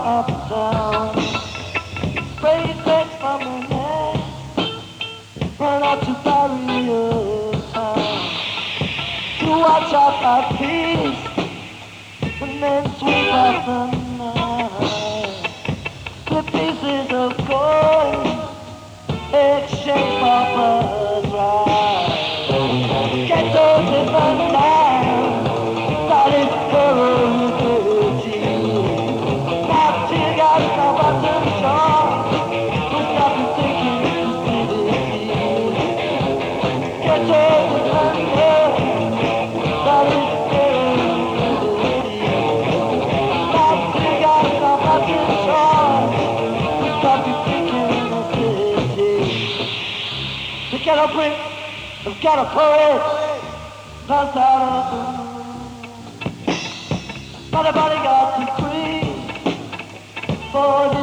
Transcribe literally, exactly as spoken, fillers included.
uptown. Spray paint from the head, run out to Barrio Town. To watch out our peace, and then sweep out the night. Flip pieces of gold, exchange for birthright. Ghettos in the night, started ferocity. Now tear gas now bottom shore, we'll stop and thinking stupidity. Ghettos in the night, started ferocity. Now tear gas now bottom shore, we'll stop and thinking stupidity. The ghetto prince, the ghetto poet, passed out of the room. But the bodyguard too quick for the